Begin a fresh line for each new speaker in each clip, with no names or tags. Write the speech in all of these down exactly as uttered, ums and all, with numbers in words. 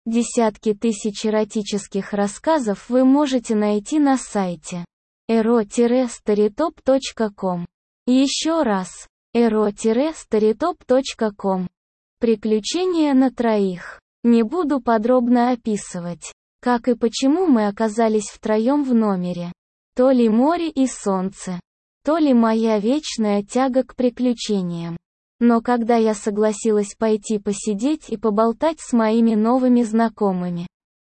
Десятки тысяч эротических рассказов вы можете найти на сайте эро старитоп точка ком. Еще раз, эро старитоп точка ком. Приключения на троих. Не буду подробно описывать, как и почему мы оказались втроем в номере. То ли море и солнце, то ли моя вечная тяга к приключениям. Но когда я согласилась пойти посидеть и поболтать с моими новыми знакомыми,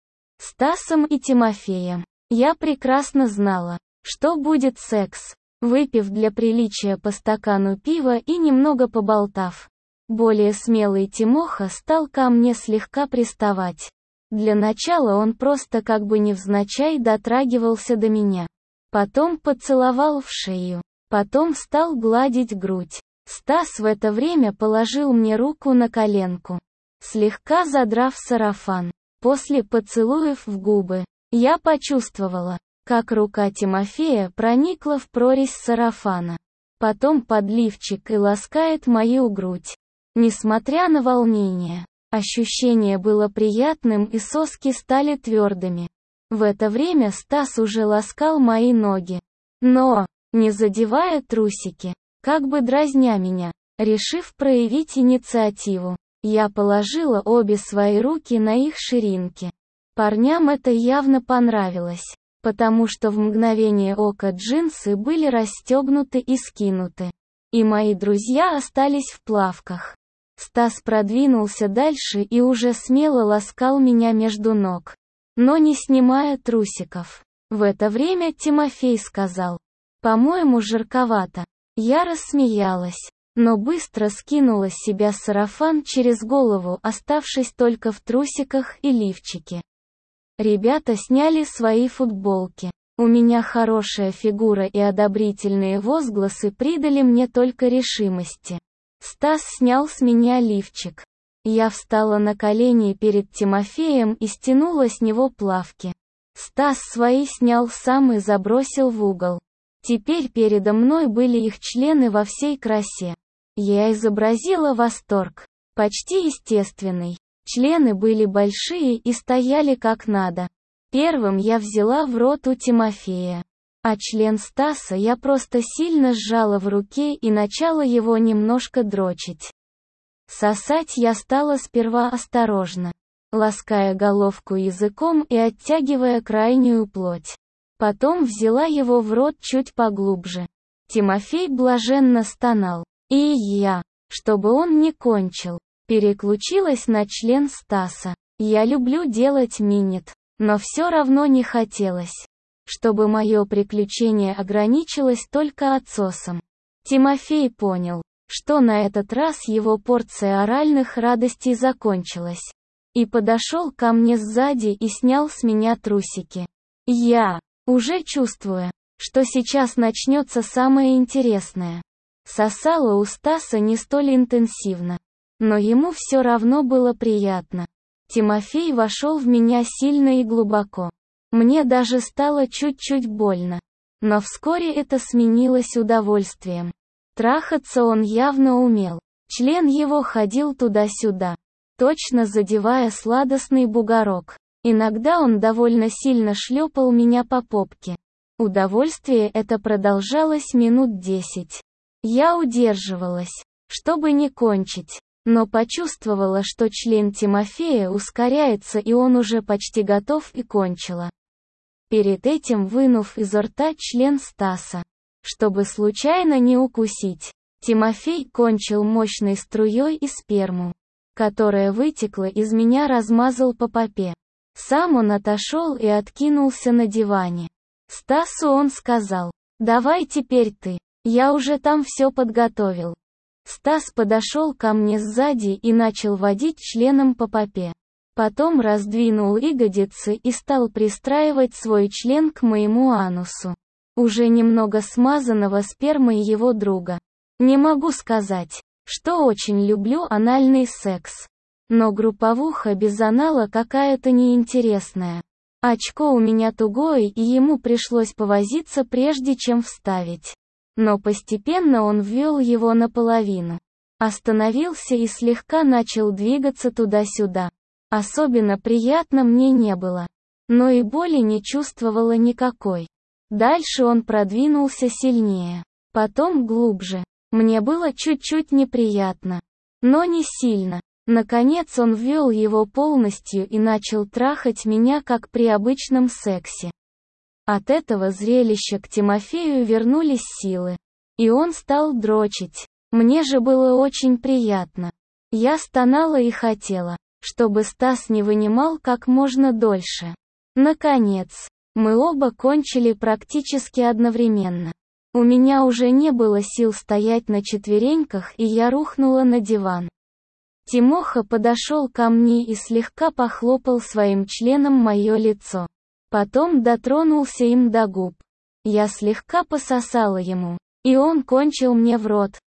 Стасом и Тимофеем, я прекрасно знала, что будет секс. Выпив для приличия по стакану пива и немного поболтав, более смелый Тимоха стал ко мне слегка приставать. Для начала он просто как бы невзначай дотрагивался до меня. Потом поцеловал в шею. Потом стал гладить грудь. Стас в это время положил мне руку на коленку, слегка задрав сарафан. После поцелуев в губы, я почувствовала, как рука Тимофея проникла в прорезь сарафана. Потом под лифчик и ласкает мою грудь. Несмотря на волнение, ощущение было приятным и соски стали твердыми. В это время Стас уже ласкал мои ноги, но, не задевая трусики, как бы дразня меня. Решив проявить инициативу, я положила обе свои руки на их ширинки. Парням это явно понравилось, потому что в мгновение ока джинсы были расстегнуты и скинуты, и мои друзья остались в плавках. Стас продвинулся дальше и уже смело ласкал меня между ног, но не снимая трусиков. В это время Тимофей сказал: «По-моему, жарковато». Я рассмеялась, но быстро скинула с себя сарафан через голову, оставшись только в трусиках и лифчике. Ребята сняли свои футболки. У меня хорошая фигура и одобрительные возгласы придали мне только решимости. Стас снял с меня лифчик. Я встала на колени перед Тимофеем и стянула с него плавки. Стас свои снял сам и забросил в угол. Теперь передо мной были их члены во всей красе. Я изобразила восторг, почти естественный. Члены были большие и стояли как надо. Первым я взяла в рот у Тимофея, а член Стаса я просто сильно сжала в руке и начала его немножко дрочить. Сосать я стала сперва осторожно, лаская головку языком и оттягивая крайнюю плоть. Потом взяла его в рот чуть поглубже. Тимофей блаженно стонал, и я, чтобы он не кончил, переключилась на член Стаса. Я люблю делать минет, но все равно не хотелось, чтобы мое приключение ограничилось только отсосом. Тимофей понял, что на этот раз его порция оральных радостей закончилась, и подошел ко мне сзади и снял с меня трусики. Я, уже чувствуя, что сейчас начнется самое интересное, сосала у Стаса не столь интенсивно, но ему все равно было приятно. Тимофей вошел в меня сильно и глубоко. Мне даже стало чуть-чуть больно, но вскоре это сменилось удовольствием. Трахаться он явно умел. Член его ходил туда-сюда, точно задевая сладостный бугорок. Иногда он довольно сильно шлепал меня по попке. Удовольствие это продолжалось минут десять. Я удерживалась, чтобы не кончить, но почувствовала, что член Тимофея ускоряется и он уже почти готов и кончила. Перед этим вынув изо рта член Стаса, чтобы случайно не укусить, Тимофей кончил мощной струей и сперму, которая вытекла из меня, размазал по попе. Сам он отошел и откинулся на диване. Стасу он сказал: «Давай теперь ты, я уже там все подготовил». Стас подошел ко мне сзади и начал водить членом по попе. Потом раздвинул ягодицы и стал пристраивать свой член к моему анусу, уже немного смазанного спермой его друга. Не могу сказать, что очень люблю анальный секс, но групповуха без анала какая-то неинтересная. Очко у меня тугое, и ему пришлось повозиться, прежде чем вставить. Но постепенно он ввел его наполовину. Остановился и слегка начал двигаться туда-сюда. Особенно приятно мне не было. Но и боли не чувствовала никакой. Дальше он продвинулся сильнее. Потом глубже. Мне было чуть-чуть неприятно. Но не сильно. Наконец он ввел его полностью и начал трахать меня как при обычном сексе. От этого зрелища к Тимофею вернулись силы. И он стал дрочить. Мне же было очень приятно. Я стонала и хотела, чтобы Стас не вынимал как можно дольше. Наконец, мы оба кончили практически одновременно. У меня уже не было сил стоять на четвереньках, и я рухнула на диван. Тимоха подошел ко мне и слегка похлопал своим членом мое лицо. Потом дотронулся им до губ. Я слегка пососала ему, и он кончил мне в рот.